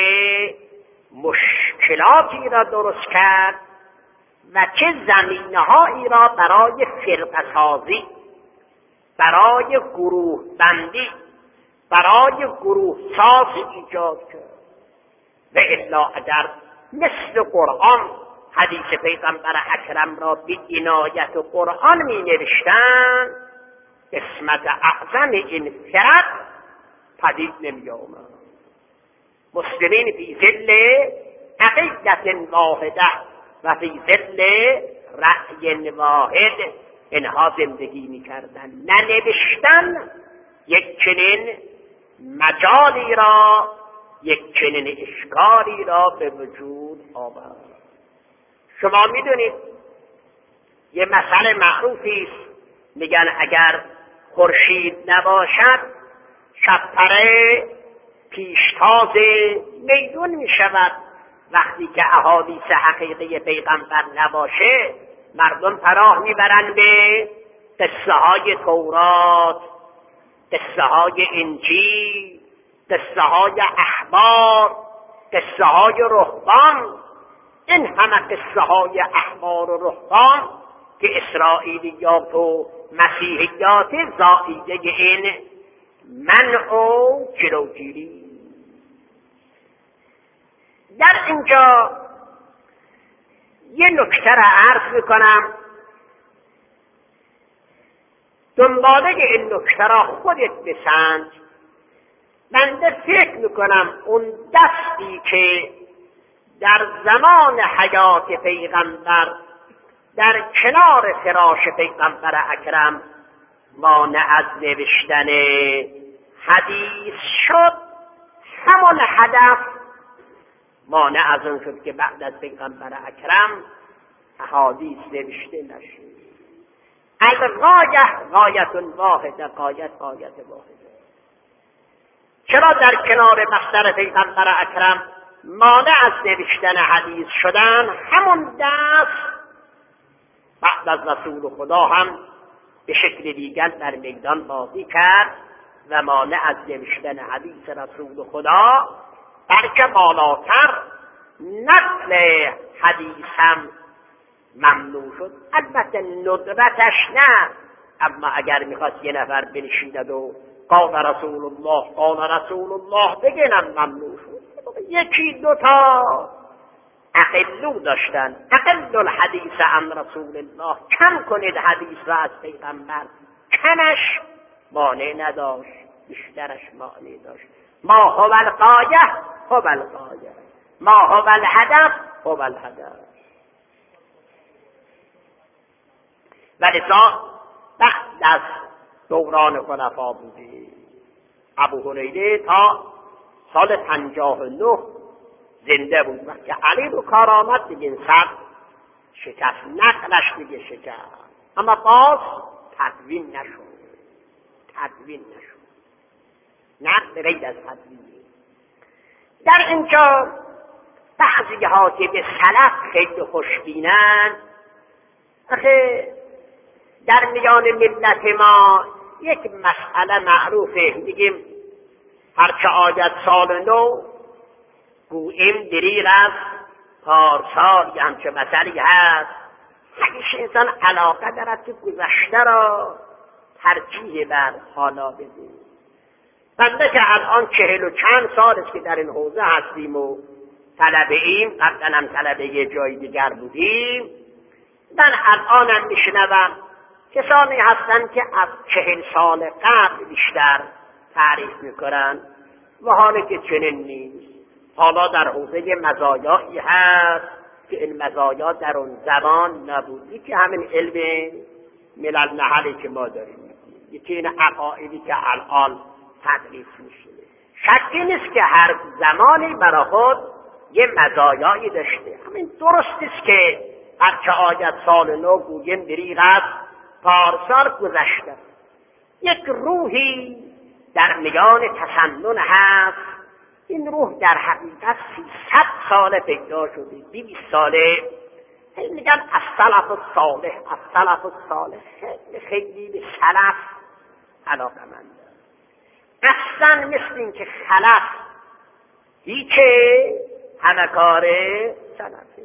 Speaker 1: مشکلاتی را درست کرد و چه زمینه‌هایی را برای فرقه سازی، برای گروه بندی، برای گروه سازی ایجاد کرد. و الا اگر مثل قرآن حدیث پیغمبر اکرم را به عنایت قرآن می نوشتن، قسمت اعظم این فرق پدید نمی آمد. مسلمین فی ظل عقیدة واحده و فی ظل رأی واحد اینها زندگی می کردن. ننوشتن یک چنین مجالی را، یک چنین اشکالی را به وجود آورد. شما میدونید یه مسئله معروفی است، میگن اگر خورشید نباشد شبپره پیشتاز میدون میشود. وقتی که احادیث حقیقی پیغمبر نباشه مردم پناه میبرن به قصه های تورات، قصه های انجیل، قصه های احبار، قصه های رهبان. این همه قصه های احبار و رهبان که اسرائیلیات و مسیحیات زائیده این منع و جلوگیری. در اینجا یه نکته را عرض میکنم، دنباله این نکته را خودت بسنج. بنده فکر میکنم اون دستی که در زمان حیات پیغمبر در کنار فراش پیغمبر اکرم مانع از نوشتن حدیث شد، همون هدف مانع از اون شد که بعد از پیغمبر اکرم احادیث نوشته نشد. الغایه غایت واحده، غایت غایت واحده. چرا در کنار بستر پیغمبر اکرم مانع از نوشتن حدیث شدن؟ همون دست بعد از رسول خدا هم به شکل دیگر در میدان بازی کرد و مانع از نوشتن حدیث رسول خدا، بلکه بالاتر نقل حدیث هم ممنوع شد. البته ندرتش نه، اما اگر میخواست یه نفر بنشیند و قال رسول الله قال رسول الله بگنم ممنوع شد. یکی دوتا اقلو داشتن، اقل الحدیث عن رسول الله، کم کنید حدیث را از پیغمبر، کمش مانع نداشت، بیشترش مانع داشت. ما هو الغایه هو الغایه، ما هو الهدف هو الهدف. ولذا بعد از دوران خلفا بوده، ابو هریره تا سال پنجاه و نه زنده بود. وقتی علی رو کار آمد دیگه این سر شکست، نقلش دیگه شکست، اما باز تدوین نشد، تدوین نشد، نقل غیر از تدوین. در اینجا بعضی ها که به سلف خیلی خوشبینن، آخه در میان ملت ما یک مسئله معروفه، میگیم هرچه آید سال نو گوییم دریغ است پارسال، یه همچه مثلی هست. همیشه انسان علاقه دارد که گذشته را ترجیح بر حالا بده. بنده که الان چهل و چند سال است که در این حوزه هستیم و طلبه ایم، قبلا هم طلبه یه جای دیگر بودیم، من الانم میشنوم کسانی هستند که از چهل سال قبل بیشتر تعریف میکنن و حالا که چنین نیست. حالا در حوزه مزایایی هست که این مزایا در اون زمان نبودی، که همین علم ملل نحلی که ما داریم میکنیم، یکی این عقایدی که الان تدریس میشه. شکی نیست که هر زمانی برای خود یه مزایایی داشته. همین درست است که هرچه آید سال نو گویم دریغ است پارسال گذشته. یک روحی در میان تسنن هست، این روح در حقیقت سیصد ساله پیدا شده، دویست ساله. میگن از سلف الصالح، از سلف الصالح، خیلی خیلی به سلف علاقه‌مند. اصلا مثل این که خلف هیچه، همه کاره سلفه.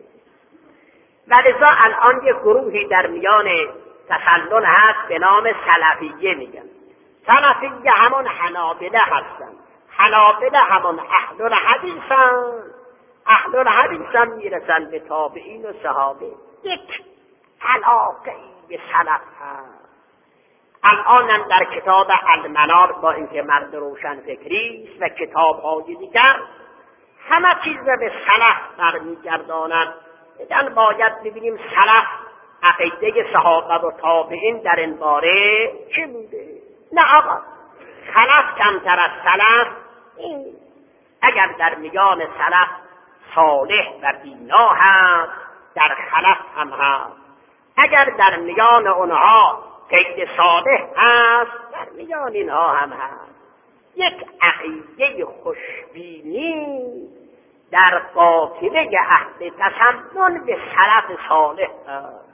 Speaker 1: ولذا الان یک گروهی در میان تسنن هست به نام سلفیه. میگن سلفیه همون حنابله هستن، حنابله همون اهل الحدیثن، اهل الحدیثن میرسن به تابعین و صحابه. یک علاقه به سلف هست. الان در کتاب المنار، با اینکه مرد روشن فکری است و کتاب‌های دیگر، همه چیز را به سلف برمیگردانند. میگن باید ببینیم سلف عقیده صحابه و تابعین در این باره چه بوده. نه آقا، خلف کمتر از سلف. این اگر در میان سلف صالح و بینا هست، در خلف هم هست. اگر در میان اونها غیر صالح هست، در میان اینها هم هست. یک عقیده خوشبینی در قاطبه اهل تسنن به سلف صالح هست.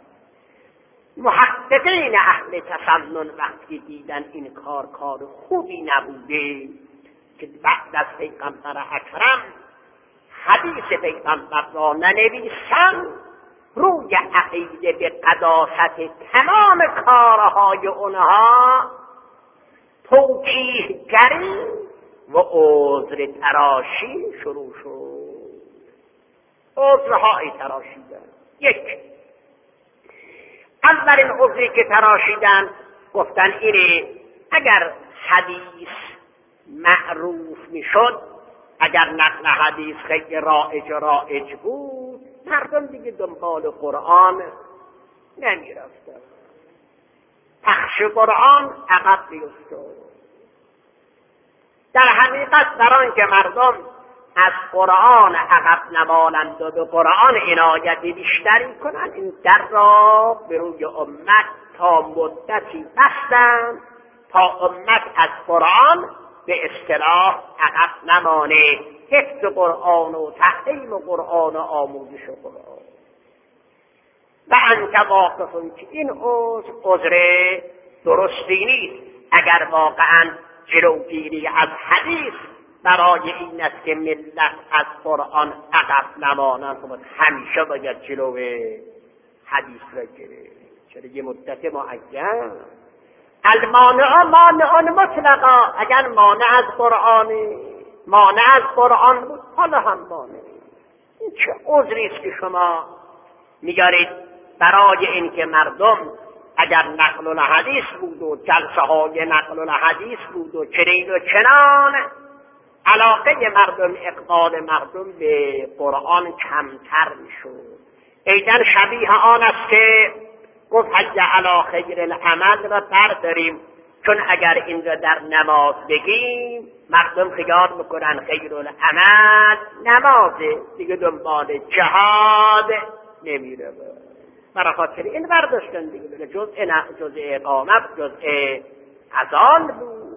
Speaker 1: محققین اهل تسنن وقتی دیدن این کار کار خوبی نبوده که بعد از پیغمبر اکرم حدیث پیغمبر را ننویسن، روی عقیده به قداست تمام کارهای اونها توجیهگری و عذر تراشی شروع شد. عذرهایی تراشیدن. یک، اولین عذری که تراشیدن گفتن اینه اگر حدیث معروف میشد، اگر نقل حدیث خیلی رایج رایج بود، مردم دیگه دنبال قرآن نمی رفتن، پخش قرآن عقب میافتاد. در حقیقت در آن که مردم از قرآن عقب نمانند و به قرآن عنایت بیشتری کنند، این در را به روی امت تا مدتی بستند تا امت از قرآن به اصطلاح عقب نمانه، حفظ قرآن و تعلیم قرآن و آموزش قرآن. و انت واقفون که این عذر عذر درستی نیست. اگر واقعا جلوگیری از حدیث برای این است که ملت از قرآن عقب نمانند، خب همیشه باید جلو حدیث را گرفت. چرا یه مدت معین؟ المانع مانع مطلقا، اگر مانع از قرآن مانع از قرآن بود حالا هم مانع. این چه عذری است که شما میگارید برای اینکه مردم اگر نقل الحدیث بود و جلسه های نقل الحدیث بود و چنین و چنان، علاقه مردم، اقبال مردم به قرآن کمتر میشد. ایدن شبیه آن است که گفت حج علی خیر العمل را برداریم، چون اگر این را در نماز بگیم مردم خیال میکنن خیر العمل نمازه، دیگه دنبال جهاد نمیره. برای خاطر این برداشتن دیگه، جزء نه جزء اقامت جزء اذان بود.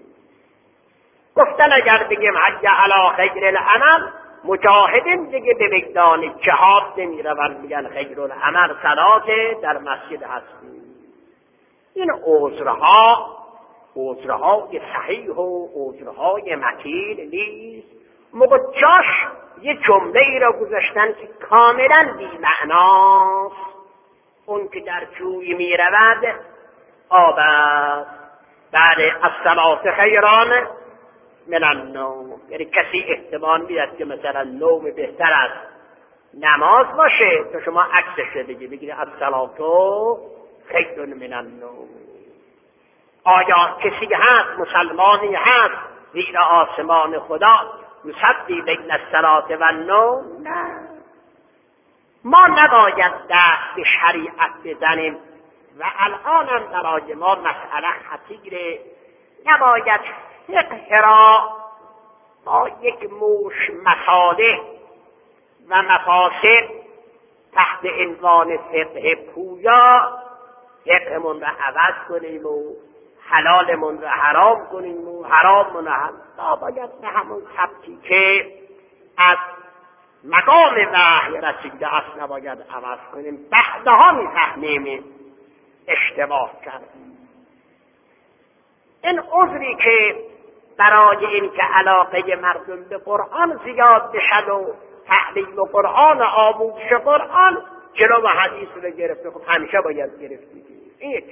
Speaker 1: گفتن اگر بگیم حج علی خیر العمل، مجاهدین دیگه به میدان جهاد نمیروند، میگن خیر العمل صلات در مسجد هستی. این عذرها عذرهای صحیح و عذرهای متین نیست. موقع جاش یه جمله ای را گذاشتن که کاملا بی معناست. اون که در جوی میرود آب است، بعد الصلات خیران من النوم، یعنی کسی احتمال میدهد که مثلا نوم بهتر از نماز باشه، تو شما عکسش رو بگی بگید الصلات خیر من النوم. آیا کسی هست، مسلمانی هست زیر آسمان خدا یصلی بین الصلات و النوم؟ نه. ما نباید دست به شریعت بزنیم و الان هم برای ما مسئله خطیره. نباید فقه را با یک موش مصالح و مفاسد تحت عنوان فقه پویا فقهمون را عوض کنیم و حلالمون را حرام کنیم و حراممون را حلال. باید به همون سبکی که از مقام وحی رسیده است نباید عوض کنیم. بعدها میفهمیم اشتباه کردیم. این عذری که برای این که علاقه مردم به قرآن زیاد بشد و تعلیم قرآن و آموزش قرآن جلو حدیث رو گرفته، خب همیشه باید گرفتی. این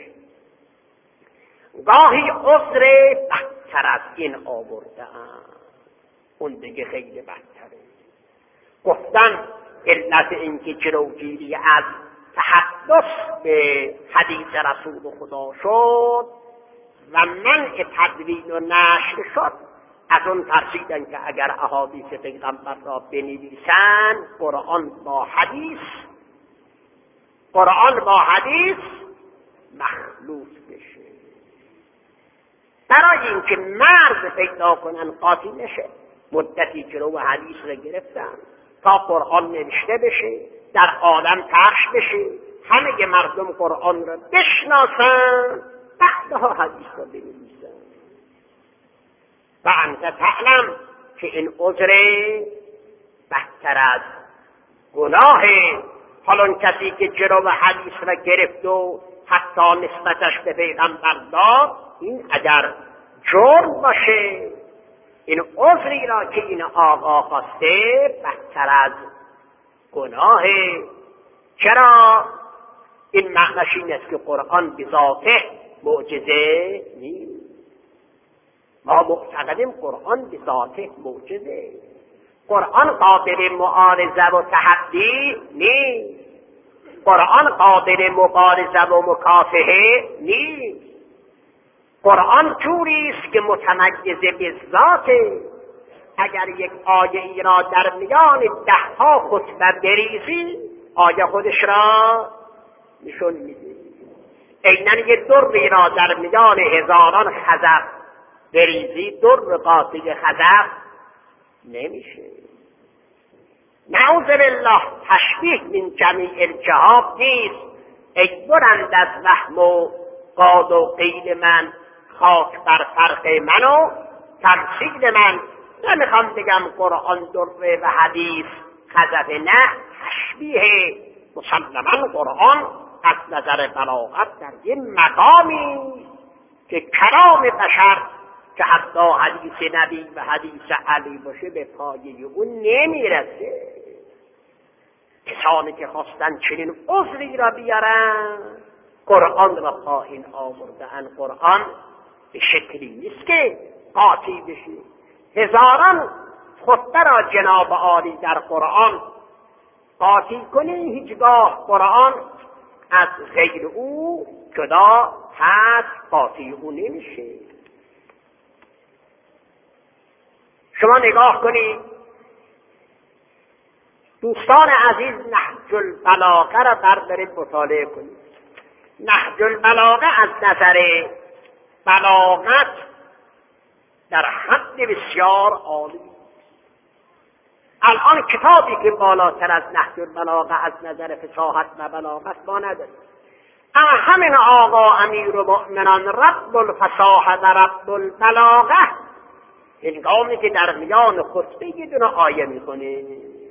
Speaker 1: گاهی عذر بدتر از این آورده اند، اون دیگه خیلی بدتره. گفتن علت این که جلوگیری از تحدث به حدیث رسول خدا شد و منع تدوین و نشر شد، از اون ترسیدن که اگر احادیث پیغمبر را بنویسن قرآن با حدیث قرآن با حدیث مخلوط بشه. برای اینکه مرز پیدا کنن قاطی نشه، مدتی جلو حدیث را گرفتن تا قرآن نوشته بشه، در عالم پخش بشه، همه مردم قرآن را بشناسن، بعدها حدیث را بنویسن. و انت تعلم که این عذر بدتر از گناه. حالا اون کسی که جلو حدیث را گرفت و حتی نسبتش به پیغمبر داد، این اگر جرم باشه، این عذری را که این آقا خواسته بدتر از گناه. چرا؟ این معنیش این است که قرآن به ذاته معجزه نیست. ما معتقدیم قرآن به ذاته معجزه. قرآن قابل معارضه و تحدی نیست. قرآن قابل مبارزه و مکافحه نیست. قرآن طوری است که متمیز به ذاته. اگر یک آیه ای را در میان ده ها خطبه بریزی، آیه خودش را نشون میده. عیناً یک دری را در میان هزاران خزف بریزی، در قاطع خزف نمیشه. نعوذ بالله، تشبیه من جمیع الجهات نیست. ای برند از وهم و قاد و قیل من، خاک بر فرق من و تمثیل من. نمیخوام بگم قرآن دره و حدیث خزف، نه، تشبیه. مسلما قرآن از نظر بلاغت در یه مقامی که کلام بشر که حتی حدیث نبی و حدیث علی باشه به پایه اون نمیرسه. کسانی که خواستن چنین عذری را بیارن قرآن را پایین آوردن. قرآن به شکلی نیست که قاطی بشه. هزاران خطبه را جناب عالی در قرآن قاطی کنی، هیچگاه قرآن از غیر او جدا هست، قاطی او نمیشه. شما نگاه کنید، دوستان عزیز، نهج البلاغه را بردارید مطالعه کنید. نهج البلاغه از نظر بلاغت در حد بسیار عالی. الان کتابی که بالاتر از نهج البلاغه از نظر فصاحت و بلاغت ما نداریم. اما همین آقا امیرالمؤمنان رب الفصاحه و رب البلاغه هنگامی که در میان خطبه یه دونه آیه میکنه،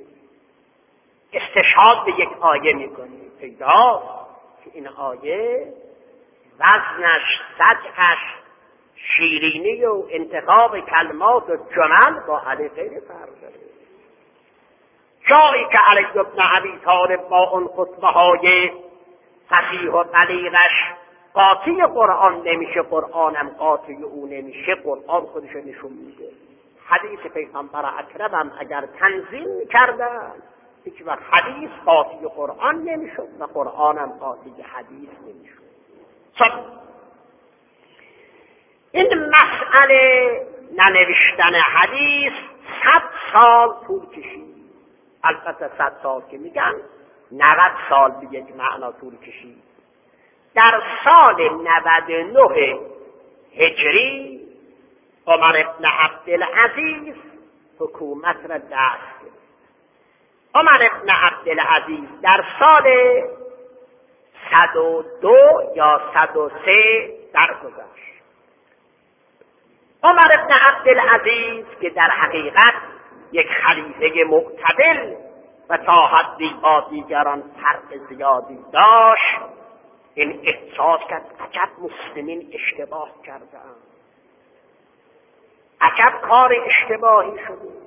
Speaker 1: استشهاد به یک آیه میکنه، پیداست که این آیه وزنش، سطحش، شیرینی و انتخاب کلمات و جمل با علی غیر فرق داره. جایی که علی ابن ابی طالب با اون خطبه های فصیح و بلیغش قاطی قرآن نمیشه، قرآنم قاطی او نمیشه، قرآن خودش نشون میده. حدیث پیغمبر اکرمم اگر تنزیل میکردن هیچ وقت حدیث قاطی قرآن نمیشد و قرآنم قاطی حدیث نمیشد. صد این مسئله ننوشتن حدیث صد سال طول کشید. البته صد سال که میگن نود سال به یک معنا طول کشید. در سال نود و نه هجری عمر ابن عبدالعزیز حکومت را دست گرفت. عمر ابن عبدالعزیز در سال صد و دو یا صد و سه درگذشت. عمر ابن عبدالعزیز که در حقیقت یک خلیفه معتدل و تا حدی با دیگران فرق زیادی داشت، این احساس کرد عجب مسلمین اشتباه کردند، عجب کار اشتباهی شده.